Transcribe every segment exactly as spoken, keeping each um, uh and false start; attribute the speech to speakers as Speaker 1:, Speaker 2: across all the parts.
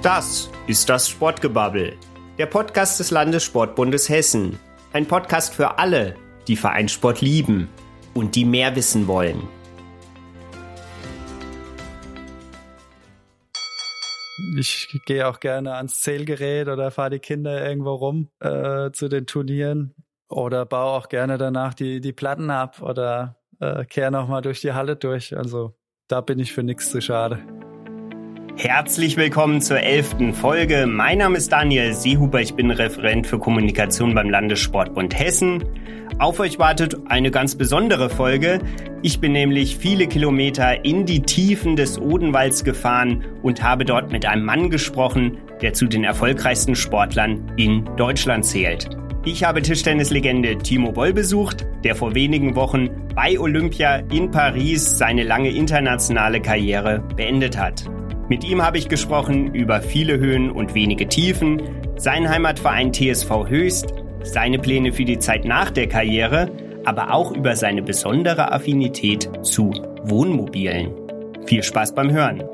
Speaker 1: Das ist das Sportgebabbel, der Podcast des Landessportbundes Hessen. Ein Podcast für alle, die Vereinssport lieben und die mehr wissen wollen.
Speaker 2: Ich gehe auch gerne ans Zählgerät oder fahre die Kinder irgendwo rum äh, zu den Turnieren oder baue auch gerne danach die, die Platten ab oder äh, kehre nochmal durch die Halle durch. Also da bin ich für nichts zu schade.
Speaker 1: Herzlich willkommen zur elften Folge. Mein Name ist Daniel Seehuber, ich bin Referent für Kommunikation beim Landessportbund Hessen. Auf euch wartet eine ganz besondere Folge. Ich bin nämlich viele Kilometer in die Tiefen des Odenwalds gefahren und habe dort mit einem Mann gesprochen, der zu den erfolgreichsten Sportlern in Deutschland zählt. Ich habe Tischtennislegende Timo Boll besucht, der vor wenigen Wochen bei Olympia in Paris seine lange internationale Karriere beendet hat. Mit ihm habe ich gesprochen über viele Höhen und wenige Tiefen, seinen Heimatverein T S V Höchst, seine Pläne für die Zeit nach der Karriere, aber auch über seine besondere Affinität zu Wohnmobilen. Viel Spaß beim Hören.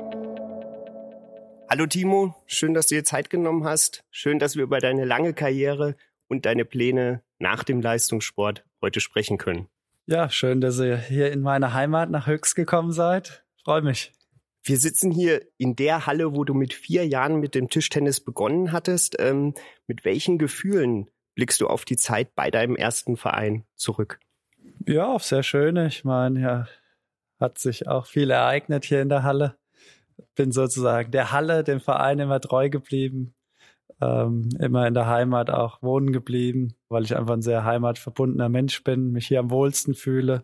Speaker 1: Hallo Timo, schön, dass du dir Zeit genommen hast. Schön, dass wir über deine lange Karriere und deine Pläne nach dem Leistungssport heute sprechen können.
Speaker 2: Ja, schön, dass ihr hier in meine Heimat nach Höchst gekommen seid. Freue mich.
Speaker 1: Wir sitzen hier in der Halle, wo du mit vier Jahren mit dem Tischtennis begonnen hattest. Ähm, mit welchen Gefühlen blickst du auf die Zeit bei deinem ersten Verein zurück?
Speaker 2: Ja, auf sehr schöne. Ich meine, ja, hat sich auch viel ereignet hier in der Halle. Bin sozusagen der Halle, dem Verein immer treu geblieben. Ähm, immer in der Heimat auch wohnen geblieben, weil ich einfach ein sehr heimatverbundener Mensch bin, mich hier am wohlsten fühle.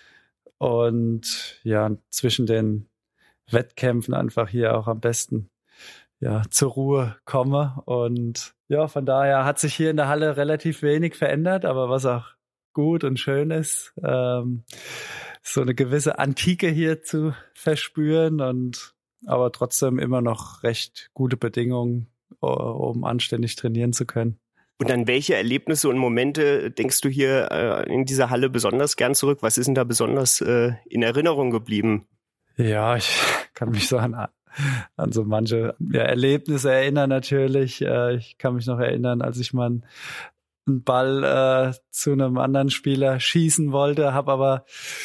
Speaker 2: Und ja, zwischen den Wettkämpfen einfach hier auch am besten ja zur Ruhe komme. Und ja, von daher hat sich hier in der Halle relativ wenig verändert, aber was auch gut und schön ist, ähm, so eine gewisse Antike hier zu verspüren und aber trotzdem immer noch recht gute Bedingungen, um anständig trainieren zu können.
Speaker 1: Und an welche Erlebnisse und Momente denkst du hier äh, in dieser Halle besonders gern zurück? Was ist denn da besonders äh, in Erinnerung geblieben?
Speaker 2: Ja, ich kann mich so an, an so manche ja, Erlebnisse erinnern natürlich. Äh, ich kann mich noch erinnern, als ich mal einen, einen Ball äh, zu einem anderen Spieler schießen wollte, habe aber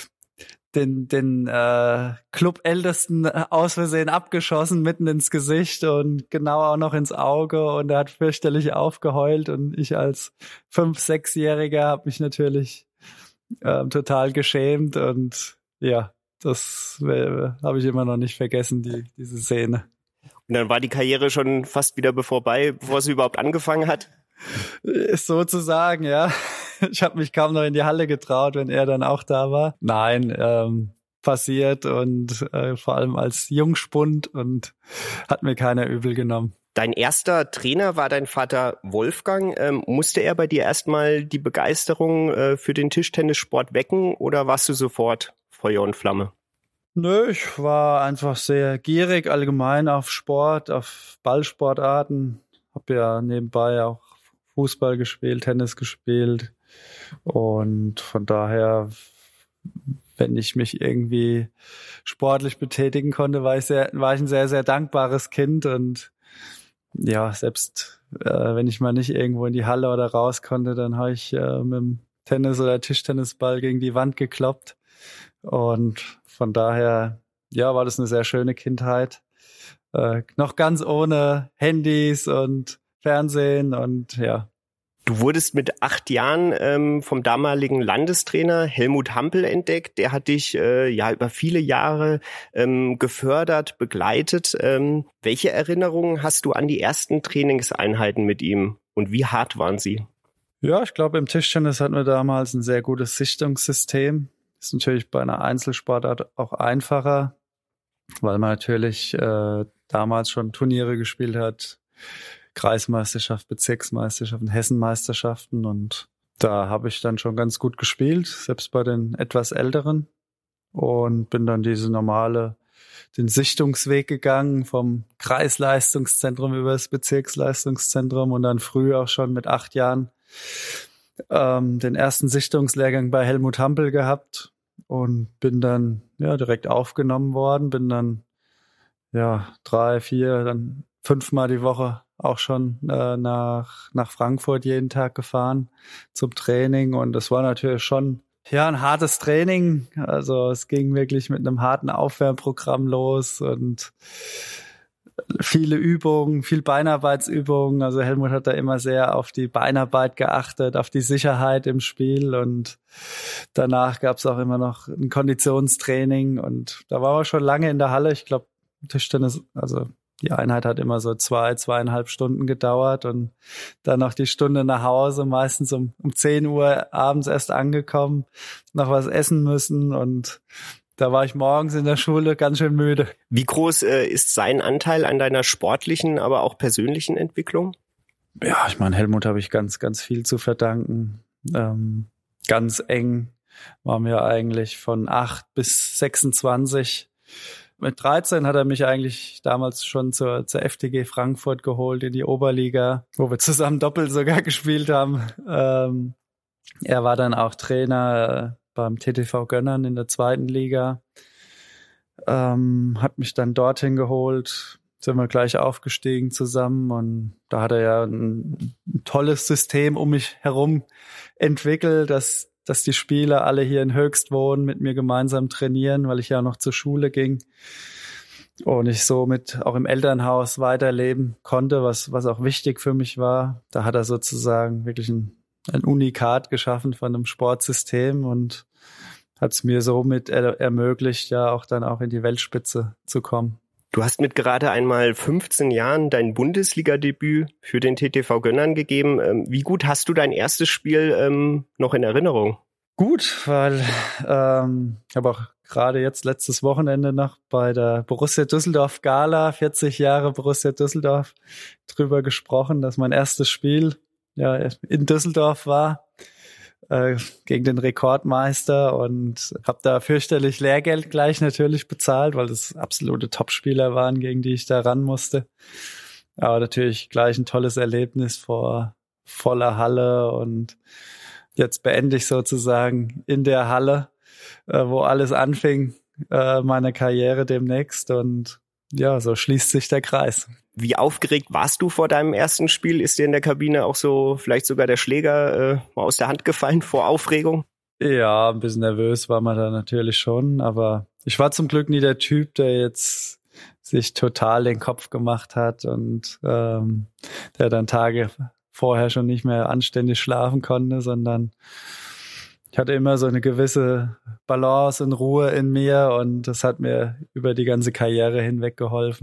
Speaker 2: den den äh, Clubältesten aus Versehen abgeschossen, mitten ins Gesicht und genau auch noch ins Auge, und er hat fürchterlich aufgeheult und ich als fünf-, sechsjähriger habe mich natürlich äh, total geschämt und ja, das äh, habe ich immer noch nicht vergessen, die diese Szene.
Speaker 1: Und dann war die Karriere schon fast wieder vorbei, bevor sie überhaupt angefangen hat?
Speaker 2: Ist sozusagen, ja. Ich habe mich kaum noch in die Halle getraut, wenn er dann auch da war. Nein, ähm, passiert und äh, vor allem als Jungspund und hat mir keiner übel genommen.
Speaker 1: Dein erster Trainer war dein Vater Wolfgang. Ähm, musste er bei dir erstmal die Begeisterung äh, für den Tischtennissport wecken oder warst du sofort Feuer und Flamme?
Speaker 2: Nö, ich war einfach sehr gierig allgemein auf Sport, auf Ballsportarten. Hab ja nebenbei auch Fußball gespielt, Tennis gespielt und von daher, wenn ich mich irgendwie sportlich betätigen konnte, war ich sehr, war ich ein sehr, sehr dankbares Kind und ja, selbst äh, wenn ich mal nicht irgendwo in die Halle oder raus konnte, dann habe ich äh, mit dem Tennis- oder Tischtennisball gegen die Wand gekloppt und von daher, ja, war das eine sehr schöne Kindheit. Äh, noch ganz ohne Handys und Fernsehen und ja.
Speaker 1: Du wurdest mit acht Jahren ähm, vom damaligen Landestrainer Helmut Hampel entdeckt. Der hat dich äh, ja über viele Jahre ähm, gefördert, begleitet. Ähm, welche Erinnerungen hast du an die ersten Trainingseinheiten mit ihm und wie hart waren sie?
Speaker 2: Ja, ich glaube, im Tischtennis hatten wir damals ein sehr gutes Sichtungssystem. Ist natürlich bei einer Einzelsportart auch einfacher, weil man natürlich äh, damals schon Turniere gespielt hat, Kreismeisterschaft, Bezirksmeisterschaft, Hessenmeisterschaften, und da habe ich dann schon ganz gut gespielt, selbst bei den etwas Älteren, und bin dann diese normale, den Sichtungsweg gegangen vom Kreisleistungszentrum über das Bezirksleistungszentrum und dann früh auch schon mit acht Jahren ähm, den ersten Sichtungslehrgang bei Helmut Hampel gehabt und bin dann ja direkt aufgenommen worden, bin dann ja drei, vier, dann fünfmal die Woche auch schon äh, nach, nach Frankfurt jeden Tag gefahren zum Training. Und das war natürlich schon ja ein hartes Training. Also es ging wirklich mit einem harten Aufwärmprogramm los und viele Übungen, viel Beinarbeitsübungen. Also Helmut hat da immer sehr auf die Beinarbeit geachtet, auf die Sicherheit im Spiel. Und danach gab es auch immer noch ein Konditionstraining. Und da waren wir schon lange in der Halle. Ich glaube, Tischtennis, also die Einheit hat immer so zwei, zweieinhalb Stunden gedauert und dann noch die Stunde nach Hause, meistens um, um zehn Uhr abends erst angekommen, noch was essen müssen und da war ich morgens in der Schule ganz schön müde.
Speaker 1: Wie groß äh, ist sein Anteil an deiner sportlichen, aber auch persönlichen Entwicklung?
Speaker 2: Ja, ich meine, Helmut habe ich ganz, ganz viel zu verdanken. Ähm, ganz eng waren wir eigentlich von acht bis sechsundzwanzig. Mit dreizehn hat er mich eigentlich damals schon zur, zur F T G Frankfurt geholt in die Oberliga, wo wir zusammen Doppel sogar gespielt haben. Ähm, er war dann auch Trainer äh, beim T T V Gönnern in der zweiten Liga. Ähm, hat mich dann dorthin geholt, sind wir gleich aufgestiegen zusammen und da hat er ja ein, ein tolles System um mich herum entwickelt, dass dass die Spieler alle hier in Höchst wohnen, mit mir gemeinsam trainieren, weil ich ja noch zur Schule ging und ich somit auch im Elternhaus weiterleben konnte, was was auch wichtig für mich war. Da hat er sozusagen wirklich ein, ein Unikat geschaffen von einem Sportsystem und hat es mir somit er, ermöglicht, ja auch dann auch in die Weltspitze zu kommen.
Speaker 1: Du hast mit gerade einmal fünfzehn Jahren dein Bundesliga-Debüt für den T T V Gönnern gegeben. Wie gut hast du dein erstes Spiel ähm, noch in Erinnerung?
Speaker 2: Gut, weil ähm, ich habe auch gerade jetzt letztes Wochenende noch bei der Borussia Düsseldorf Gala, vierzig Jahre Borussia Düsseldorf, drüber gesprochen, dass mein erstes Spiel ja in Düsseldorf war. Gegen den Rekordmeister und habe da fürchterlich Lehrgeld gleich natürlich bezahlt, weil das absolute Topspieler waren, gegen die ich da ran musste. Aber natürlich gleich ein tolles Erlebnis vor voller Halle und jetzt beende ich sozusagen in der Halle, wo alles anfing, meine Karriere demnächst und ja, so schließt sich der Kreis.
Speaker 1: Wie aufgeregt warst du vor deinem ersten Spiel? Ist dir in der Kabine auch so vielleicht sogar der Schläger äh, mal aus der Hand gefallen vor Aufregung?
Speaker 2: Ja, ein bisschen nervös war man da natürlich schon, aber ich war zum Glück nie der Typ, der jetzt sich total den Kopf gemacht hat und ähm, der dann Tage vorher schon nicht mehr anständig schlafen konnte, sondern ich hatte immer so eine gewisse Balance und Ruhe in mir und das hat mir über die ganze Karriere hinweg geholfen.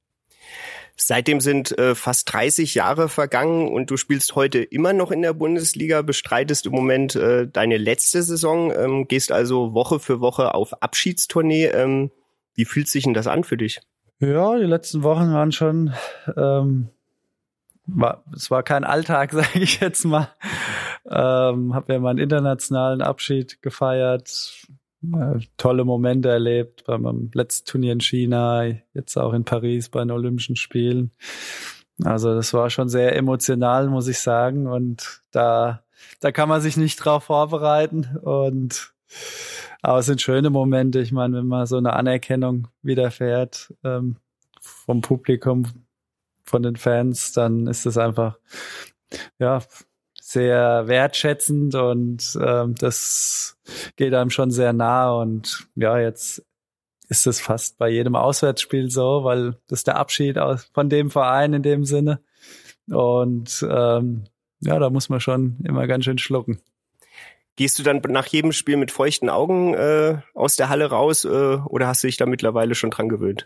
Speaker 1: Seitdem sind äh, fast dreißig Jahre vergangen und du spielst heute immer noch in der Bundesliga, bestreitest im Moment äh, deine letzte Saison, ähm, gehst also Woche für Woche auf Abschiedstournee. Ähm, wie fühlt sich denn das an für dich?
Speaker 2: Ja, die letzten Wochen waren schon, ähm, war, es war kein Alltag, sage ich jetzt mal. Ähm, habe ja meinen internationalen Abschied gefeiert. Tolle Momente erlebt bei meinem letzten Turnier in China, jetzt auch in Paris bei den Olympischen Spielen. Also das war schon sehr emotional, muss ich sagen. Und da, da kann man sich nicht drauf vorbereiten. Und aber es sind schöne Momente. Ich meine, wenn man so eine Anerkennung widerfährt ähm, vom Publikum, von den Fans, dann ist es einfach ja sehr wertschätzend und ähm, das geht einem schon sehr nah und ja, jetzt ist es fast bei jedem Auswärtsspiel so, weil das ist der Abschied aus, von dem Verein in dem Sinne und ähm, ja, da muss man schon immer ganz schön schlucken.
Speaker 1: Gehst du dann nach jedem Spiel mit feuchten Augen äh, aus der Halle raus äh, oder hast du dich da mittlerweile schon dran gewöhnt?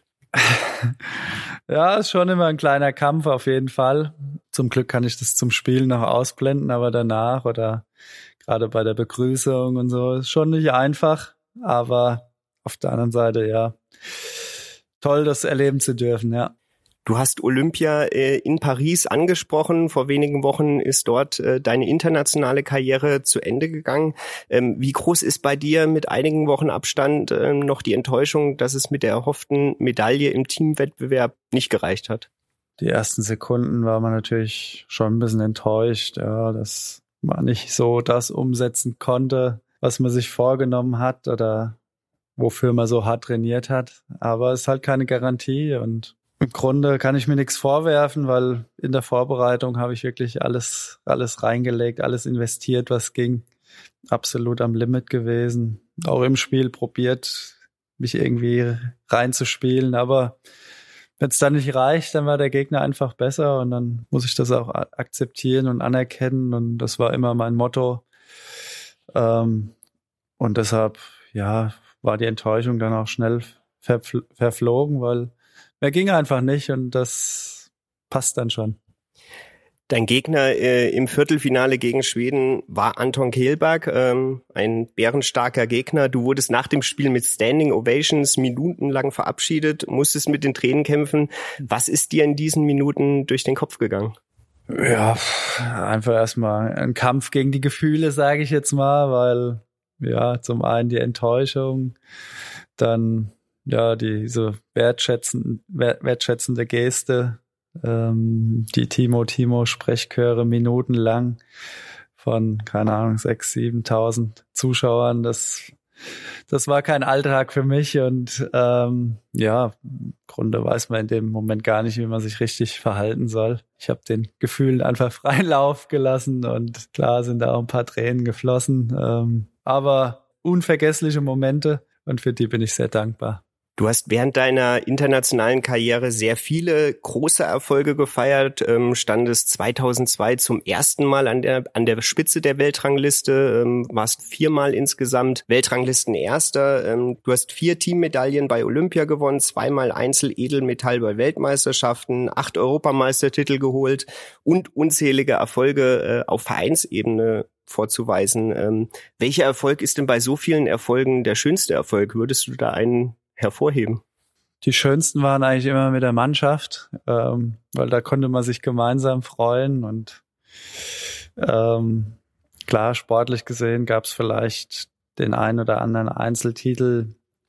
Speaker 2: Ja, ist schon immer ein kleiner Kampf auf jeden Fall. Zum Glück kann ich das zum Spielen noch ausblenden, aber danach oder gerade bei der Begrüßung und so ist schon nicht einfach. Aber auf der anderen Seite, ja, toll, das erleben zu dürfen, ja.
Speaker 1: Du hast Olympia äh, in Paris angesprochen. Vor wenigen Wochen ist dort äh, deine internationale Karriere zu Ende gegangen. Ähm, wie groß ist bei dir mit einigen Wochen Abstand äh, noch die Enttäuschung, dass es mit der erhofften Medaille im Teamwettbewerb nicht gereicht hat?
Speaker 2: Die ersten Sekunden war man natürlich schon ein bisschen enttäuscht, ja, dass man nicht so das umsetzen konnte, was man sich vorgenommen hat oder wofür man so hart trainiert hat. Aber es ist halt keine Garantie und Im Grunde kann ich mir nichts vorwerfen, weil in der Vorbereitung habe ich wirklich alles, alles reingelegt, alles investiert, was ging. Absolut am Limit gewesen. Auch im Spiel probiert, mich irgendwie reinzuspielen. Aber wenn es dann nicht reicht, dann war der Gegner einfach besser und dann muss ich das auch akzeptieren und anerkennen. Und das war immer mein Motto. Ähm, und deshalb, ja, war die Enttäuschung dann auch schnell verfl- verflogen, weil mehr ging einfach nicht und das passt dann schon.
Speaker 1: Dein Gegner äh, im Viertelfinale gegen Schweden war Anton Kehlberg, ähm, ein bärenstarker Gegner. Du wurdest nach dem Spiel mit Standing Ovations minutenlang verabschiedet, musstest mit den Tränen kämpfen. Was ist dir in diesen Minuten durch den Kopf gegangen?
Speaker 2: Ja, einfach erstmal ein Kampf gegen die Gefühle, sage ich jetzt mal, weil ja, zum einen die Enttäuschung, dann ja diese wertschätzende, wertschätzende Geste, ähm, die Timo-Timo-Sprechchöre minutenlang von, keine Ahnung, sechs, siebentausend Zuschauern, das das war kein Alltag für mich und ähm, ja, im Grunde weiß man in dem Moment gar nicht, wie man sich richtig verhalten soll. Ich habe den Gefühlen einfach freien Lauf gelassen und klar sind da auch ein paar Tränen geflossen, ähm, aber unvergessliche Momente und für die bin ich sehr dankbar.
Speaker 1: Du hast während deiner internationalen Karriere sehr viele große Erfolge gefeiert, ähm, standest zweitausendzwei zum ersten Mal an der an der Spitze der Weltrangliste, ähm, warst viermal insgesamt Weltranglistenerster. Ähm, du hast vier Teammedaillen bei Olympia gewonnen, zweimal Einzel-Edelmetall bei Weltmeisterschaften, acht Europameistertitel geholt und unzählige Erfolge äh, auf Vereinsebene vorzuweisen. Ähm, welcher Erfolg ist denn bei so vielen Erfolgen der schönste Erfolg? Würdest du da einen hervorheben?
Speaker 2: Die schönsten waren eigentlich immer mit der Mannschaft, ähm, weil da konnte man sich gemeinsam freuen und ähm, klar, sportlich gesehen gab es vielleicht den einen oder anderen Einzeltitel,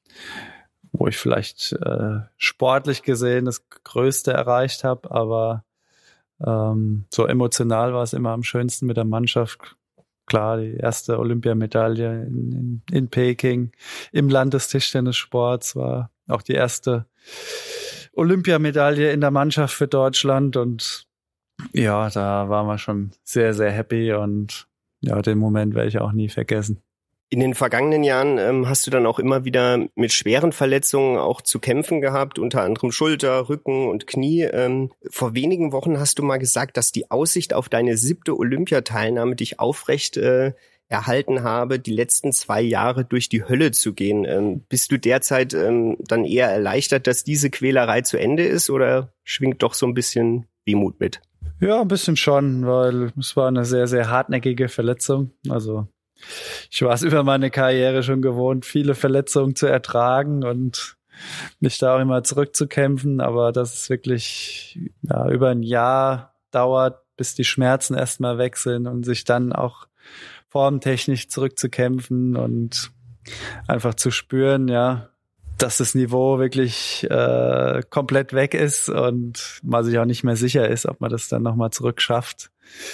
Speaker 2: wo ich vielleicht äh, sportlich gesehen das Größte erreicht habe, aber ähm, so emotional war es immer am schönsten mit der Mannschaft. Klar, die erste Olympiamedaille in, in, in Peking im Land des Tischtennissports war auch die erste Olympiamedaille in der Mannschaft für Deutschland und ja, da waren wir schon sehr, sehr happy und ja, den Moment werde ich auch nie vergessen.
Speaker 1: In den vergangenen Jahren ähm, hast du dann auch immer wieder mit schweren Verletzungen auch zu kämpfen gehabt, unter anderem Schulter, Rücken und Knie. Ähm, vor wenigen Wochen hast du mal gesagt, dass die Aussicht auf deine siebte Olympiateilnahme dich aufrecht äh, erhalten habe, die letzten zwei Jahre durch die Hölle zu gehen. Ähm, bist du derzeit ähm, dann eher erleichtert, dass diese Quälerei zu Ende ist oder schwingt doch so ein bisschen Wehmut mit?
Speaker 2: Ja, ein bisschen schon, weil es war eine sehr, sehr hartnäckige Verletzung. Also ich war es über meine Karriere schon gewohnt, viele Verletzungen zu ertragen und mich da auch immer zurückzukämpfen. Aber dass es wirklich ja, über ein Jahr dauert, bis die Schmerzen erstmal weg sind und sich dann auch formtechnisch zurückzukämpfen und einfach zu spüren, ja, dass das Niveau wirklich äh, komplett weg ist und man sich auch nicht mehr sicher ist, ob man das dann nochmal zurückschafft.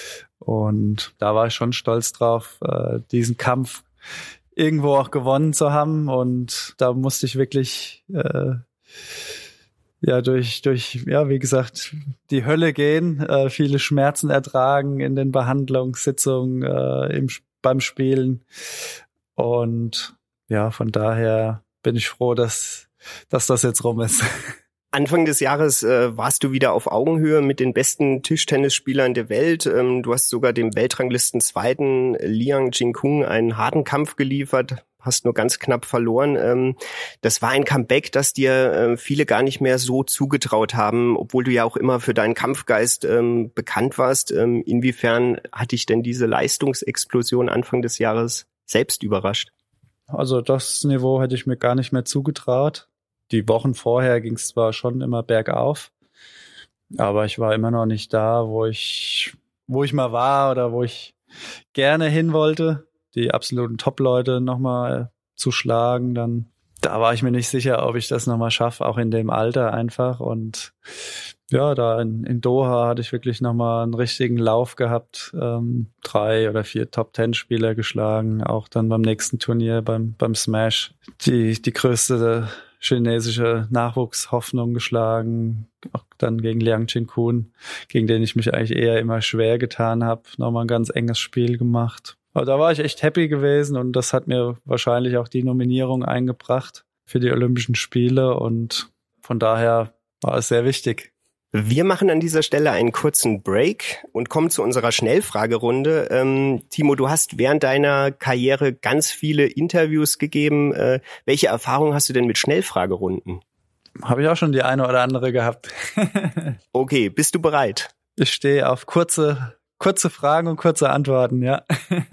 Speaker 2: Und da war ich schon stolz drauf, äh, diesen Kampf irgendwo auch gewonnen zu haben. Und da musste ich wirklich äh, ja durch durch ja wie gesagt die Hölle gehen, äh, viele Schmerzen ertragen in den Behandlungssitzungen, äh, im beim Spielen. Und ja, von daher bin ich froh, dass dass das jetzt rum ist.
Speaker 1: Anfang des Jahres äh, warst du wieder auf Augenhöhe mit den besten Tischtennisspielern der Welt. Ähm, du hast sogar dem Weltranglisten-Zweiten Liang Jingkung einen harten Kampf geliefert, hast nur ganz knapp verloren. Ähm, das war ein Comeback, das dir äh, viele gar nicht mehr so zugetraut haben, obwohl du ja auch immer für deinen Kampfgeist ähm, bekannt warst. Ähm, inwiefern hat dich denn diese Leistungsexplosion Anfang des Jahres selbst überrascht?
Speaker 2: Also das Niveau hätte ich mir gar nicht mehr zugetraut. Die Wochen vorher ging es zwar schon immer bergauf, aber ich war immer noch nicht da, wo ich, wo ich mal war oder wo ich gerne hin wollte, die absoluten Top-Leute nochmal zu schlagen. Dann, da war ich mir nicht sicher, ob ich das nochmal schaffe, auch in dem Alter einfach. Und ja, da in, in Doha hatte ich wirklich nochmal einen richtigen Lauf gehabt, ähm, drei oder vier Top-Ten-Spieler geschlagen, auch dann beim nächsten Turnier, beim beim Smash, die die größte chinesische Nachwuchshoffnung geschlagen, auch dann gegen Liang Chin-Kun, gegen den ich mich eigentlich eher immer schwer getan habe, nochmal ein ganz enges Spiel gemacht. Aber da war ich echt happy gewesen und das hat mir wahrscheinlich auch die Nominierung eingebracht für die Olympischen Spiele und von daher war es sehr wichtig.
Speaker 1: Wir machen an dieser Stelle einen kurzen Break und kommen zu unserer Schnellfragerunde. Ähm, Timo, du hast während deiner Karriere ganz viele Interviews gegeben. Äh, welche Erfahrungen hast du denn mit Schnellfragerunden?
Speaker 2: Habe ich auch schon die eine oder andere gehabt.
Speaker 1: Okay, bist du bereit?
Speaker 2: Ich stehe auf kurze, kurze Fragen und kurze Antworten, ja.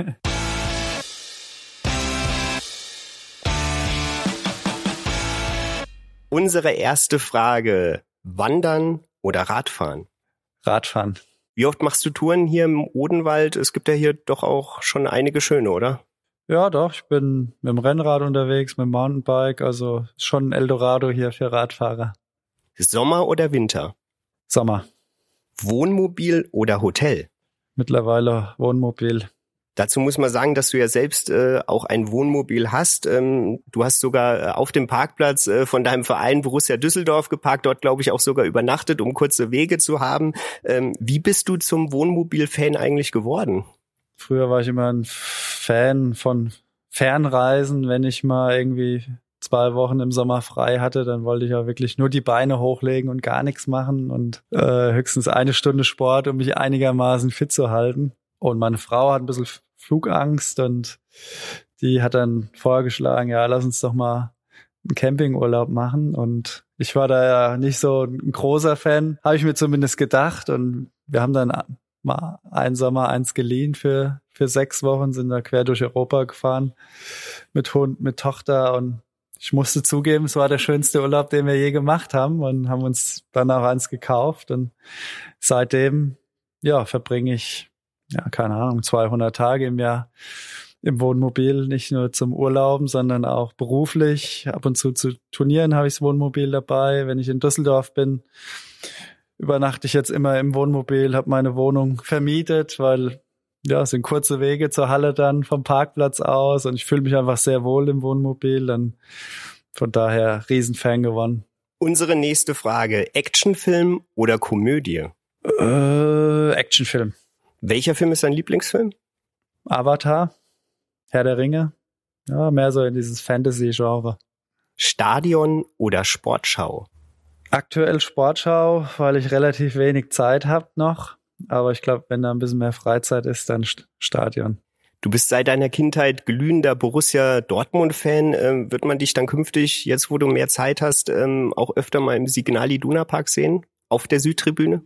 Speaker 1: Unsere erste Frage: Wandern oder Radfahren?
Speaker 2: Radfahren.
Speaker 1: Wie oft machst du Touren hier im Odenwald? Es gibt ja hier doch auch schon einige schöne, oder?
Speaker 2: Ja, doch. Ich bin mit dem Rennrad unterwegs, mit dem Mountainbike. Also schon ein Eldorado hier für Radfahrer.
Speaker 1: Sommer oder Winter?
Speaker 2: Sommer.
Speaker 1: Wohnmobil oder Hotel?
Speaker 2: Mittlerweile Wohnmobil.
Speaker 1: Dazu muss man sagen, dass du ja selbst äh, auch ein Wohnmobil hast. Ähm, du hast sogar äh, auf dem Parkplatz äh, von deinem Verein Borussia Düsseldorf geparkt, dort glaube ich auch sogar übernachtet, um kurze Wege zu haben. Ähm, wie bist du zum Wohnmobil-Fan eigentlich geworden?
Speaker 2: Früher war ich immer ein Fan von Fernreisen. Wenn ich mal irgendwie zwei Wochen im Sommer frei hatte, dann wollte ich ja wirklich nur die Beine hochlegen und gar nichts machen und äh, höchstens eine Stunde Sport, um mich einigermaßen fit zu halten. Und meine Frau hat ein bisschen Flugangst und die hat dann vorgeschlagen, ja, lass uns doch mal einen Campingurlaub machen. Und ich war da ja nicht so ein großer Fan, habe ich mir zumindest gedacht. Und wir haben dann mal einen Sommer eins geliehen für für sechs Wochen, sind da quer durch Europa gefahren mit Hund, mit Tochter. Und ich musste zugeben, es war der schönste Urlaub, den wir je gemacht haben und haben uns dann auch eins gekauft. Und seitdem, ja, verbringe ich ja, keine Ahnung, zweihundert Tage im Jahr im Wohnmobil, nicht nur zum Urlauben, sondern auch beruflich. Ab und zu zu Turnieren habe ich das Wohnmobil dabei. Wenn ich in Düsseldorf bin, übernachte ich jetzt immer im Wohnmobil, habe meine Wohnung vermietet, weil ja, es sind kurze Wege zur Halle dann vom Parkplatz aus und ich fühle mich einfach sehr wohl im Wohnmobil. Dann von daher Riesenfan geworden.
Speaker 1: Unsere nächste Frage: Actionfilm oder Komödie?
Speaker 2: Äh, Actionfilm.
Speaker 1: Welcher Film ist dein Lieblingsfilm?
Speaker 2: Avatar, Herr der Ringe. Ja, mehr so in dieses Fantasy-Genre.
Speaker 1: Stadion oder Sportschau?
Speaker 2: Aktuell Sportschau, weil ich relativ wenig Zeit habe noch. Aber ich glaube, wenn da ein bisschen mehr Freizeit ist, dann Stadion.
Speaker 1: Du bist seit deiner Kindheit glühender Borussia Dortmund-Fan. Ähm, wird man dich dann künftig, jetzt wo du mehr Zeit hast, ähm, auch öfter mal im Signal Iduna Park sehen? Auf der Südtribüne?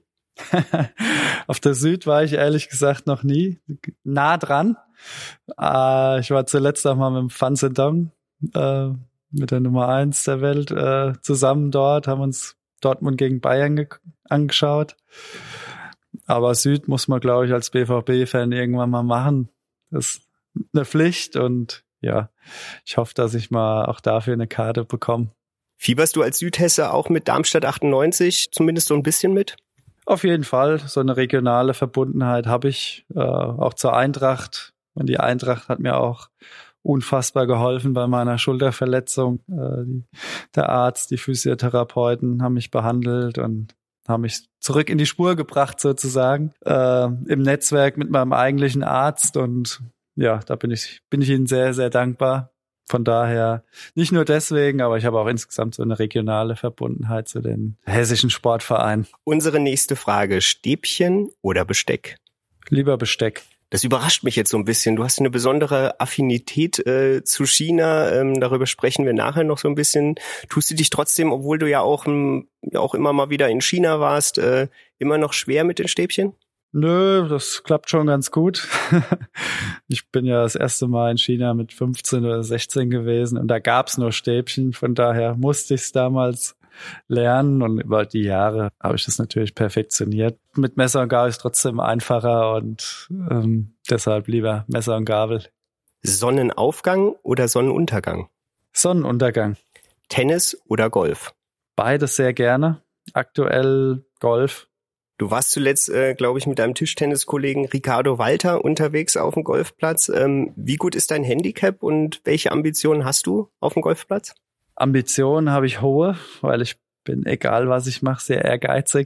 Speaker 2: Auf der Süd war ich ehrlich gesagt noch nie. Nah dran. Äh, ich war zuletzt auch mal mit dem Fan Zhendong, äh, mit der Nummer eins der Welt, äh, zusammen dort, haben uns Dortmund gegen Bayern ge- angeschaut. Aber Süd muss man, glaube ich, als B V B-Fan irgendwann mal machen. Das ist eine Pflicht und ja, ich hoffe, dass ich mal auch dafür eine Karte bekomme.
Speaker 1: Fieberst du als Südhesse auch mit Darmstadt achtundneunzig zumindest so ein bisschen mit?
Speaker 2: Auf jeden Fall, so eine regionale Verbundenheit habe ich, äh, auch zur Eintracht. Und die Eintracht hat mir auch unfassbar geholfen bei meiner Schulterverletzung. Äh, die, der Arzt, die Physiotherapeuten haben mich behandelt und haben mich zurück in die Spur gebracht sozusagen, äh, im Netzwerk mit meinem eigentlichen Arzt. Und ja, da bin ich, bin ich ihnen sehr, sehr dankbar. Von daher nicht nur deswegen, aber ich habe auch insgesamt so eine regionale Verbundenheit zu den hessischen Sportvereinen.
Speaker 1: Unsere nächste Frage: Stäbchen oder Besteck?
Speaker 2: Lieber Besteck.
Speaker 1: Das überrascht mich jetzt so ein bisschen. Du hast eine besondere Affinität äh, zu China. Ähm, darüber sprechen wir nachher noch so ein bisschen. Tust du dich trotzdem, obwohl du ja auch, ähm, ja auch immer mal wieder in China warst, äh, immer noch schwer mit den Stäbchen?
Speaker 2: Nö, das klappt schon ganz gut. Ich bin ja das erste Mal in China mit fünfzehn oder sechzehn gewesen und da gab's nur Stäbchen. Von daher musste ich es damals lernen und über die Jahre habe ich das natürlich perfektioniert. Mit Messer und Gabel ist trotzdem einfacher und ähm, deshalb lieber Messer und Gabel.
Speaker 1: Sonnenaufgang oder Sonnenuntergang?
Speaker 2: Sonnenuntergang.
Speaker 1: Tennis oder Golf?
Speaker 2: Beides sehr gerne. Aktuell Golf.
Speaker 1: Du warst zuletzt, äh, glaube ich, mit deinem Tischtenniskollegen Ricardo Walter unterwegs auf dem Golfplatz. Ähm, wie gut ist dein Handicap und welche Ambitionen hast du auf dem Golfplatz?
Speaker 2: Ambitionen habe ich hohe, weil ich bin, egal was ich mache, sehr ehrgeizig.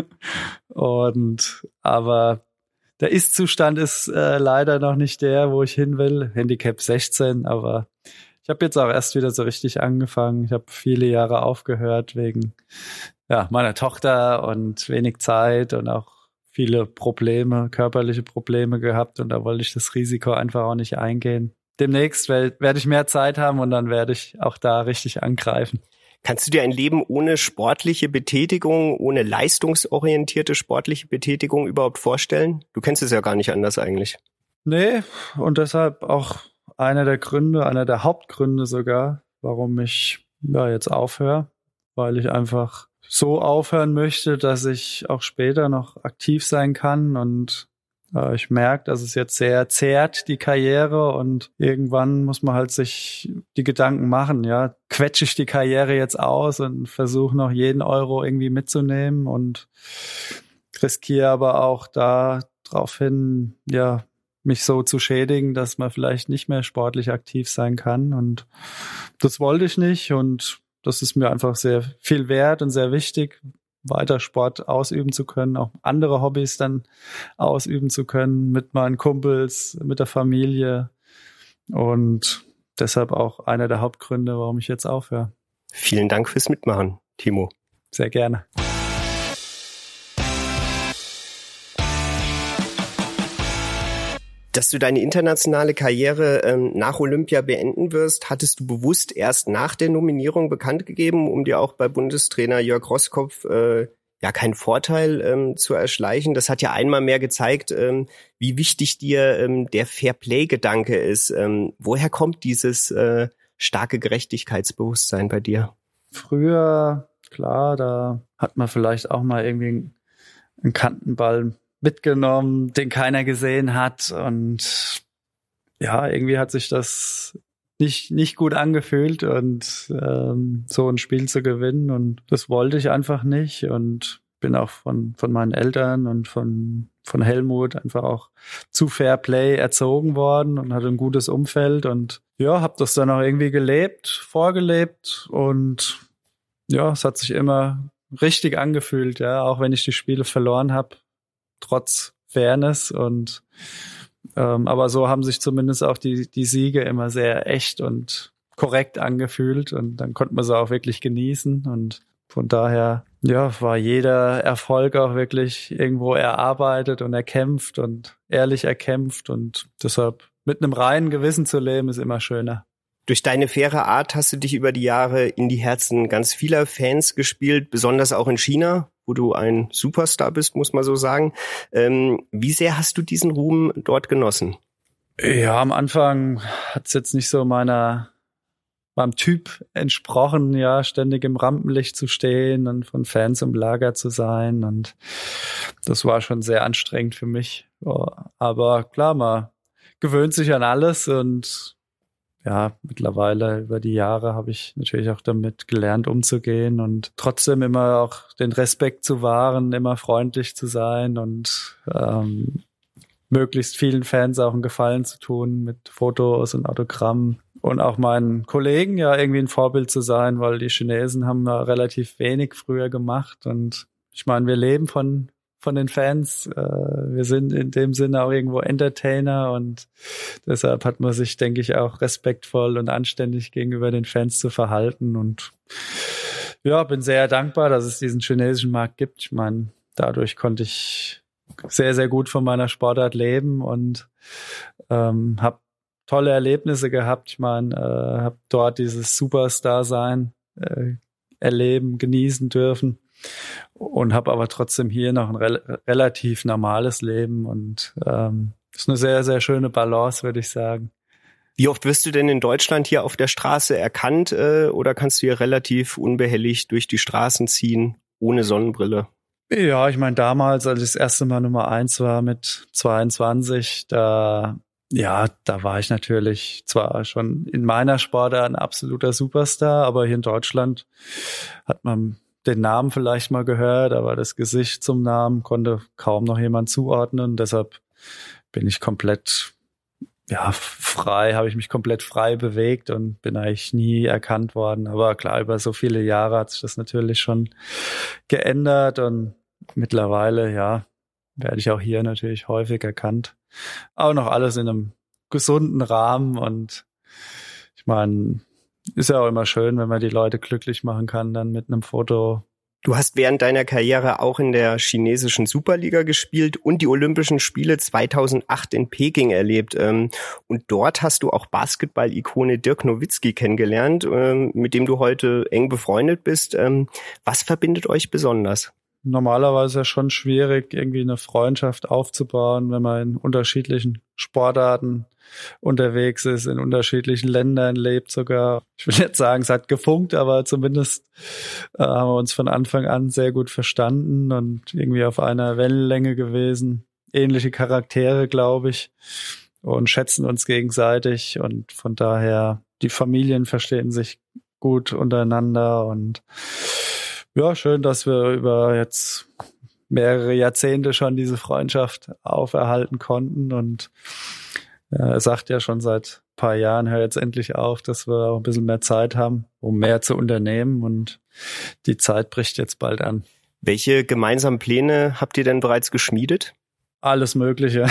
Speaker 2: Und aber der Ist-Zustand ist äh, leider noch nicht der, wo ich hin will. Handicap sechzehn, aber ich habe jetzt auch erst wieder so richtig angefangen. Ich habe viele Jahre aufgehört wegen ja, meiner Tochter und wenig Zeit und auch viele Probleme, körperliche Probleme gehabt. Und da wollte ich das Risiko einfach auch nicht eingehen. Demnächst werde ich mehr Zeit haben und dann werde ich auch da richtig angreifen.
Speaker 1: Kannst du dir ein Leben ohne sportliche Betätigung, ohne leistungsorientierte sportliche Betätigung überhaupt vorstellen? Du kennst es ja gar nicht anders eigentlich.
Speaker 2: Nee, und deshalb auch einer der Gründe, einer der Hauptgründe sogar, warum ich ja jetzt aufhöre, weil ich einfach so aufhören möchte, dass ich auch später noch aktiv sein kann und äh, ich merke, dass es jetzt sehr zehrt, die Karriere, und irgendwann muss man halt sich die Gedanken machen, ja, quetsche ich die Karriere jetzt aus und versuche noch jeden Euro irgendwie mitzunehmen und riskiere aber auch da daraufhin, ja, mich so zu schädigen, dass man vielleicht nicht mehr sportlich aktiv sein kann, und das wollte ich nicht, und das ist mir einfach sehr viel wert und sehr wichtig, weiter Sport ausüben zu können, auch andere Hobbys dann ausüben zu können mit meinen Kumpels, mit der Familie, und deshalb auch einer der Hauptgründe, warum ich jetzt aufhöre.
Speaker 1: Vielen Dank fürs Mitmachen, Timo.
Speaker 2: Sehr gerne.
Speaker 1: Dass du deine internationale Karriere ähm, nach Olympia beenden wirst, hattest du bewusst erst nach der Nominierung bekannt gegeben, um dir auch bei Bundestrainer Jörg Roßkopf äh, ja keinen Vorteil ähm, zu erschleichen. Das hat ja einmal mehr gezeigt, ähm, wie wichtig dir ähm, der Fairplay-Gedanke ist. Ähm, woher kommt dieses äh, starke Gerechtigkeitsbewusstsein bei dir?
Speaker 2: Früher, klar, da hat man vielleicht auch mal irgendwie einen Kantenball mitgenommen, den keiner gesehen hat, und ja, irgendwie hat sich das nicht nicht gut angefühlt, und ähm, so ein Spiel zu gewinnen, und das wollte ich einfach nicht, und bin auch von von meinen Eltern und von von Helmut einfach auch zu Fairplay erzogen worden und hatte ein gutes Umfeld, und ja, habe das dann auch irgendwie gelebt, vorgelebt, und ja, es hat sich immer richtig angefühlt, ja, auch wenn ich die Spiele verloren habe, trotz Fairness, und ähm, aber so haben sich zumindest auch die die Siege immer sehr echt und korrekt angefühlt, und dann konnte man sie auch wirklich genießen, und von daher ja war jeder Erfolg auch wirklich irgendwo erarbeitet und erkämpft und ehrlich erkämpft, und deshalb mit einem reinen Gewissen zu leben ist immer schöner.
Speaker 1: Durch deine faire Art hast du dich über die Jahre in die Herzen ganz vieler Fans gespielt, besonders auch in China, wo du ein Superstar bist, muss man so sagen. Ähm, wie sehr hast du diesen Ruhm dort genossen?
Speaker 2: Ja, am Anfang hat es jetzt nicht so meiner meinem Typ entsprochen, ja, ständig im Rampenlicht zu stehen und von Fans umlagert zu sein, und das war schon sehr anstrengend für mich. Aber klar, man gewöhnt sich an alles, und ja, mittlerweile über die Jahre habe ich natürlich auch damit gelernt, umzugehen und trotzdem immer auch den Respekt zu wahren, immer freundlich zu sein und ähm, möglichst vielen Fans auch einen Gefallen zu tun mit Fotos und Autogrammen und auch meinen Kollegen ja irgendwie ein Vorbild zu sein, weil die Chinesen haben da relativ wenig früher gemacht, und ich meine, wir leben von von den Fans. Äh, wir sind in dem Sinne auch irgendwo Entertainer, und deshalb hat man sich, denke ich, auch respektvoll und anständig gegenüber den Fans zu verhalten, und ja, bin sehr dankbar, dass es diesen chinesischen Markt gibt. Ich meine, dadurch konnte ich sehr, sehr gut von meiner Sportart leben und ähm, habe tolle Erlebnisse gehabt. Ich meine, äh, habe dort dieses Superstar-Sein äh, erleben, genießen dürfen. Und habe aber trotzdem hier noch ein re- relativ normales Leben, und ähm, ist eine sehr, sehr schöne Balance, würde ich sagen.
Speaker 1: Wie oft wirst du denn in Deutschland hier auf der Straße erkannt, äh, oder kannst du hier relativ unbehelligt durch die Straßen ziehen, ohne Sonnenbrille?
Speaker 2: Ja, ich meine, damals, als ich das erste Mal Nummer eins war mit zweiundzwanzig, da ja, da war ich natürlich zwar schon in meiner Sportart ein absoluter Superstar, aber hier in Deutschland hat man den Namen vielleicht mal gehört, aber das Gesicht zum Namen konnte kaum noch jemand zuordnen. Deshalb bin ich komplett ja, frei, habe ich mich komplett frei bewegt und bin eigentlich nie erkannt worden. Aber klar, über so viele Jahre hat sich das natürlich schon geändert und mittlerweile, ja, werde ich auch hier natürlich häufig erkannt. Aber noch alles in einem gesunden Rahmen und ich meine, ist ja auch immer schön, wenn man die Leute glücklich machen kann, dann mit einem Foto.
Speaker 1: Du hast während deiner Karriere auch in der chinesischen Superliga gespielt und die Olympischen Spiele zweitausendacht in Peking erlebt. Und dort hast du auch Basketball-Ikone Dirk Nowitzki kennengelernt, mit dem du heute eng befreundet bist. Was verbindet euch besonders?
Speaker 2: Normalerweise ist es ja schon schwierig, irgendwie eine Freundschaft aufzubauen, wenn man in unterschiedlichen Sportarten unterwegs ist, in unterschiedlichen Ländern lebt sogar. Ich will nicht sagen, es hat gefunkt, aber zumindest äh, haben wir uns von Anfang an sehr gut verstanden und irgendwie auf einer Wellenlänge gewesen. Ähnliche Charaktere, glaube ich, und schätzen uns gegenseitig und von daher, die Familien verstehen sich gut untereinander und ja, schön, dass wir über jetzt mehrere Jahrzehnte schon diese Freundschaft auferhalten konnten und ja, er sagt ja schon seit ein paar Jahren, hör jetzt endlich auf, dass wir auch ein bisschen mehr Zeit haben, um mehr zu unternehmen und die Zeit bricht jetzt bald an.
Speaker 1: Welche gemeinsamen Pläne habt ihr denn bereits geschmiedet?
Speaker 2: Alles Mögliche.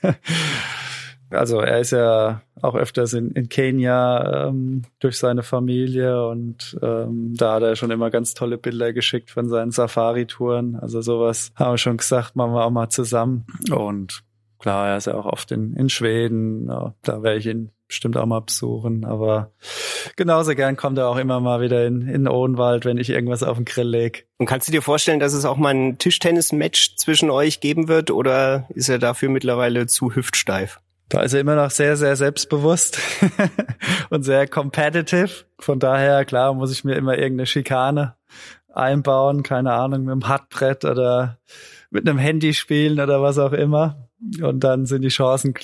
Speaker 2: Also er ist ja auch öfters in, in Kenia ähm, durch seine Familie und ähm, da hat er schon immer ganz tolle Bilder geschickt von seinen Safari-Touren. Also sowas haben wir schon gesagt, machen wir auch mal zusammen. Und klar, er ist ja auch oft in, in Schweden. Ja, da werde ich ihn bestimmt auch mal besuchen. Aber genauso gern kommt er auch immer mal wieder in, in Odenwald, wenn ich irgendwas auf den Grill lege.
Speaker 1: Und kannst du dir vorstellen, dass es auch mal ein Tischtennis-Match zwischen euch geben wird oder ist er dafür mittlerweile zu hüftsteif?
Speaker 2: Da ist er immer noch sehr, sehr selbstbewusst und sehr competitive. Von daher, klar, muss ich mir immer irgendeine Schikane einbauen, keine Ahnung, mit dem Hartbrett oder mit einem Handy spielen oder was auch immer. Und dann sind die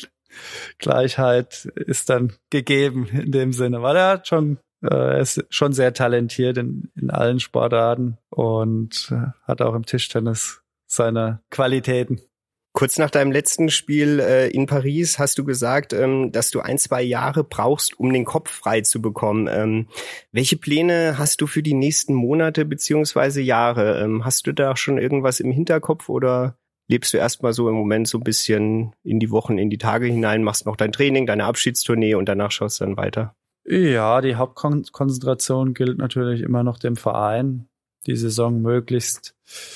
Speaker 2: Chancengleichheit ist dann gegeben in dem Sinne, weil er hat schon, äh, er ist schon sehr talentiert in, in allen Sportarten und äh, hat auch im Tischtennis seine Qualitäten.
Speaker 1: Kurz nach deinem letzten Spiel äh, in Paris hast du gesagt, ähm, dass du ein, zwei Jahre brauchst, um den Kopf frei zu bekommen. Ähm, welche Pläne hast du für die nächsten Monate beziehungsweise Jahre? Ähm, hast du da schon irgendwas im Hinterkopf oder lebst du erstmal so im Moment so ein bisschen in die Wochen, in die Tage hinein, machst noch dein Training, deine Abschiedstournee und danach schaust du dann weiter?
Speaker 2: Ja, die Hauptkonzentration gilt natürlich immer noch dem Verein, die Saison möglichst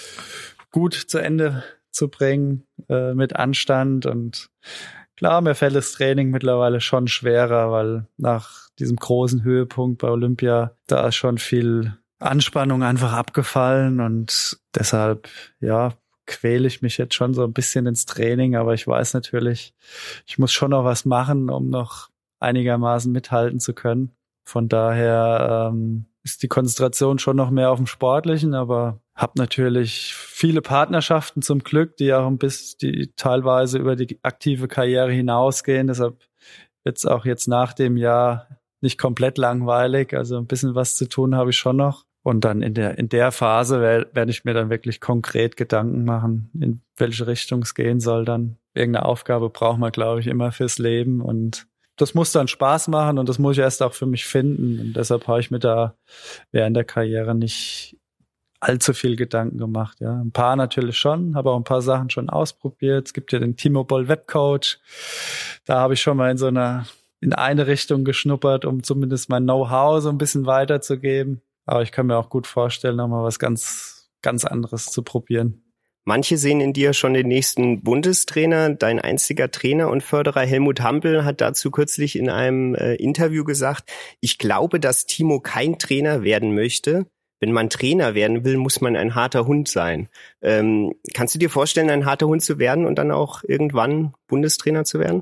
Speaker 2: gut zu Ende zu bringen, äh, mit Anstand. Und klar, mir fällt das Training mittlerweile schon schwerer, weil nach diesem großen Höhepunkt bei Olympia, da ist schon viel Anspannung einfach abgefallen und deshalb, ja, quäle ich mich jetzt schon so ein bisschen ins Training, aber ich weiß natürlich, ich muss schon noch was machen, um noch einigermaßen mithalten zu können. Von daher ähm, ist die Konzentration schon noch mehr auf dem Sportlichen, aber habe natürlich viele Partnerschaften zum Glück, die auch ein bisschen, die teilweise über die aktive Karriere hinausgehen. Deshalb wird es auch jetzt nach dem Jahr nicht komplett langweilig. Also ein bisschen was zu tun habe ich schon noch. Und dann in der in der Phase werde werd ich mir dann wirklich konkret Gedanken machen, in welche Richtung es gehen soll dann. Irgendeine Aufgabe braucht man, glaube ich, immer fürs Leben. Und das muss dann Spaß machen und das muss ich erst auch für mich finden. Und deshalb habe ich mir da während der Karriere nicht allzu viel Gedanken gemacht. Ja, ein paar natürlich schon, habe auch ein paar Sachen schon ausprobiert. Es gibt ja den T-Mobile Webcoach. Da habe ich schon mal in so einer in eine Richtung geschnuppert, um zumindest mein Know-how so ein bisschen weiterzugeben. Aber ich kann mir auch gut vorstellen, nochmal was ganz, ganz anderes zu probieren.
Speaker 1: Manche sehen in dir schon den nächsten Bundestrainer. Dein einziger Trainer und Förderer Helmut Hampel hat dazu kürzlich in einem äh, Interview gesagt, ich glaube, dass Timo kein Trainer werden möchte. Wenn man Trainer werden will, muss man ein harter Hund sein. Ähm, kannst du dir vorstellen, ein harter Hund zu werden und dann auch irgendwann Bundestrainer zu werden?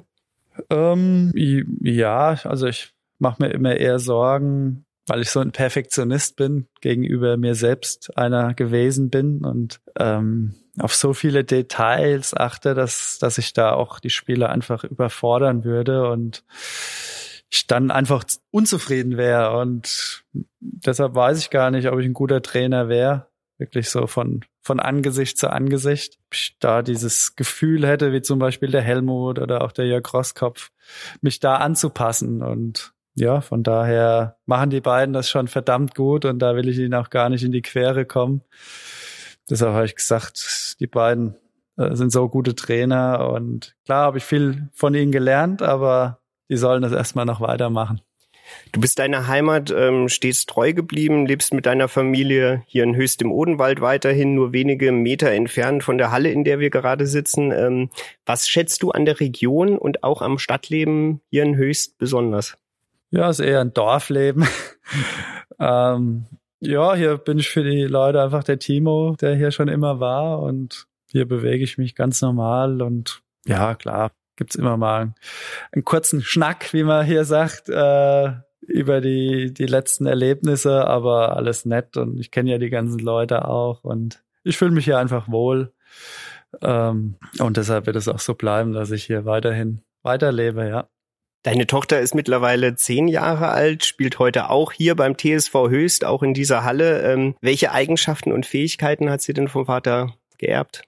Speaker 2: Ähm, ja, also ich mache mir immer eher Sorgen, weil ich so ein Perfektionist bin, gegenüber mir selbst einer gewesen bin und ähm, auf so viele Details achte, dass dass ich da auch die Spieler einfach überfordern würde und ich dann einfach unzufrieden wäre. Und deshalb weiß ich gar nicht, ob ich ein guter Trainer wäre. Wirklich so von von Angesicht zu Angesicht. Ob ich da dieses Gefühl hätte, wie zum Beispiel der Helmut oder auch der Jörg Roskopf, mich da anzupassen. Und ja, von daher machen die beiden das schon verdammt gut und da will ich ihnen auch gar nicht in die Quere kommen. Deshalb habe ich gesagt, die beiden äh, sind so gute Trainer und klar habe ich viel von ihnen gelernt, aber die sollen das erstmal noch weitermachen.
Speaker 1: Du bist deiner Heimat ähm, stets treu geblieben, lebst mit deiner Familie hier in Höchst im Odenwald weiterhin, nur wenige Meter entfernt von der Halle, in der wir gerade sitzen. Ähm, was schätzt du an der Region und auch am Stadtleben hier in Höchst besonders?
Speaker 2: Ja, ist eher ein Dorfleben. ähm, ja, hier bin ich für die Leute einfach der Timo, der hier schon immer war und hier bewege ich mich ganz normal und ja, klar, gibt's immer mal einen, einen kurzen Schnack, wie man hier sagt, äh, über die die letzten Erlebnisse, aber alles nett und ich kenne ja die ganzen Leute auch und ich fühle mich hier einfach wohl ähm, und deshalb wird es auch so bleiben, dass ich hier weiterhin weiterlebe, ja.
Speaker 1: Deine Tochter ist mittlerweile zehn Jahre alt, spielt heute auch hier beim T S V Höchst, auch in dieser Halle. Ähm, welche Eigenschaften und Fähigkeiten hat sie denn vom Vater geerbt?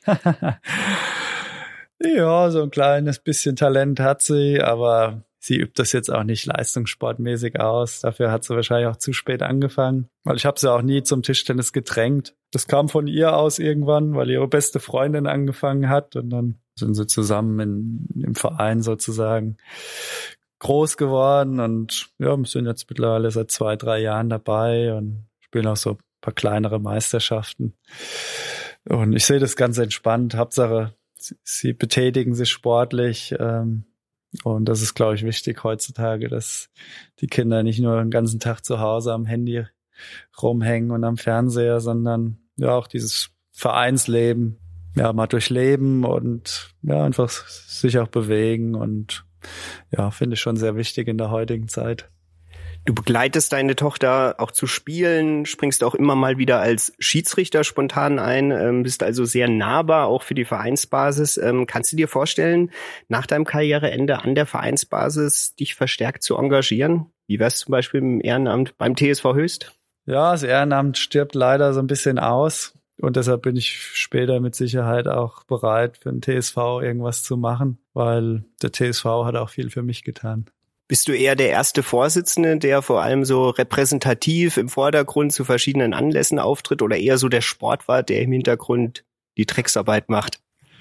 Speaker 2: Ja, so ein kleines bisschen Talent hat sie, aber sie übt das jetzt auch nicht leistungssportmäßig aus. Dafür hat sie wahrscheinlich auch zu spät angefangen, weil ich habe sie auch nie zum Tischtennis gedrängt. Das kam von ihr aus irgendwann, weil ihre beste Freundin angefangen hat und dann sind sie zusammen in, im Verein sozusagen groß geworden und ja, wir sind jetzt mittlerweile seit zwei, drei Jahren dabei und spielen auch so ein paar kleinere Meisterschaften. Und ich sehe das ganz entspannt. Hauptsache, sie, sie betätigen sich sportlich. Ähm, und das ist, glaube ich, wichtig heutzutage, dass die Kinder nicht nur den ganzen Tag zu Hause am Handy rumhängen und am Fernseher, sondern ja auch dieses Vereinsleben ja mal durchleben und ja einfach sich auch bewegen. Und ja, finde ich schon sehr wichtig in der heutigen Zeit.
Speaker 1: Du begleitest deine Tochter auch zu Spielen, springst auch immer mal wieder als Schiedsrichter spontan ein, ähm, bist also sehr nahbar, auch für die Vereinsbasis. Ähm, kannst du dir vorstellen, nach deinem Karriereende an der Vereinsbasis dich verstärkt zu engagieren? Wie wär's zum Beispiel im Ehrenamt beim T S V Höchst?
Speaker 2: Ja, das Ehrenamt stirbt leider so ein bisschen aus und deshalb bin ich später mit Sicherheit auch bereit, für den T S V irgendwas zu machen, weil der T S V hat auch viel für mich getan.
Speaker 1: Bist du eher der erste Vorsitzende, der vor allem so repräsentativ im Vordergrund zu verschiedenen Anlässen auftritt oder eher so der Sportwart, der im Hintergrund die Drecksarbeit macht?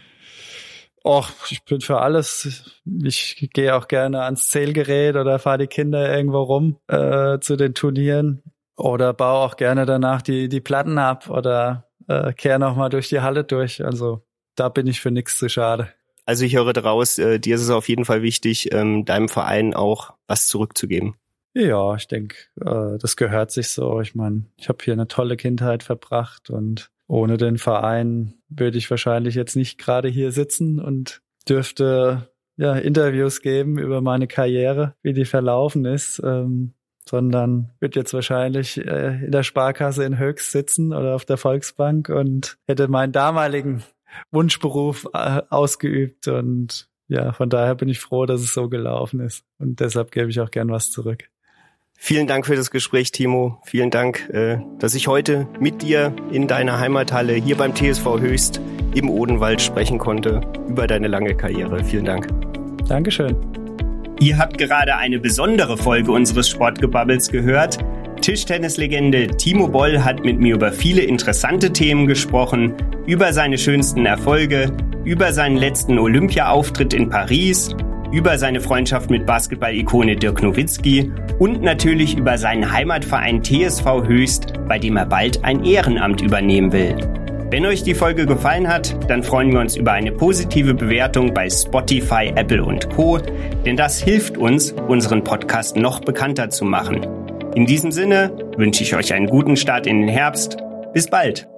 Speaker 2: Och, ich bin für alles. Ich gehe auch gerne ans Zählgerät oder fahre die Kinder irgendwo rum äh, zu den Turnieren oder baue auch gerne danach die die Platten ab oder äh, kehre nochmal durch die Halle durch. Also da bin ich für nichts zu schade.
Speaker 1: Also ich höre daraus, äh, dir ist es auf jeden Fall wichtig, ähm, deinem Verein auch was zurückzugeben.
Speaker 2: Ja, ich denke, äh, das gehört sich so. Ich meine, ich habe hier eine tolle Kindheit verbracht und ohne den Verein würde ich wahrscheinlich jetzt nicht gerade hier sitzen und dürfte ja Interviews geben über meine Karriere, wie die verlaufen ist, ähm, sondern würde jetzt wahrscheinlich äh, in der Sparkasse in Höchst sitzen oder auf der Volksbank und hätte meinen damaligen Wunschberuf äh, ausgeübt und ja, von daher bin ich froh, dass es so gelaufen ist und deshalb gebe ich auch gern was zurück.
Speaker 1: Vielen Dank für das Gespräch, Timo. Vielen Dank, äh, dass ich heute mit dir in deiner Heimathalle hier beim T S V Höchst im Odenwald sprechen konnte über deine lange Karriere. Vielen Dank.
Speaker 2: Dankeschön.
Speaker 1: Ihr habt gerade eine besondere Folge unseres Sportgebubbles gehört. Tischtennislegende Timo Boll hat mit mir über viele interessante Themen gesprochen, über seine schönsten Erfolge, über seinen letzten Olympia-Auftritt in Paris, über seine Freundschaft mit Basketball-Ikone Dirk Nowitzki und natürlich über seinen Heimatverein T S V Höchst, bei dem er bald ein Ehrenamt übernehmen will. Wenn euch die Folge gefallen hat, dann freuen wir uns über eine positive Bewertung bei Spotify, Apple und Co., denn das hilft uns, unseren Podcast noch bekannter zu machen. In diesem Sinne wünsche ich euch einen guten Start in den Herbst. Bis bald!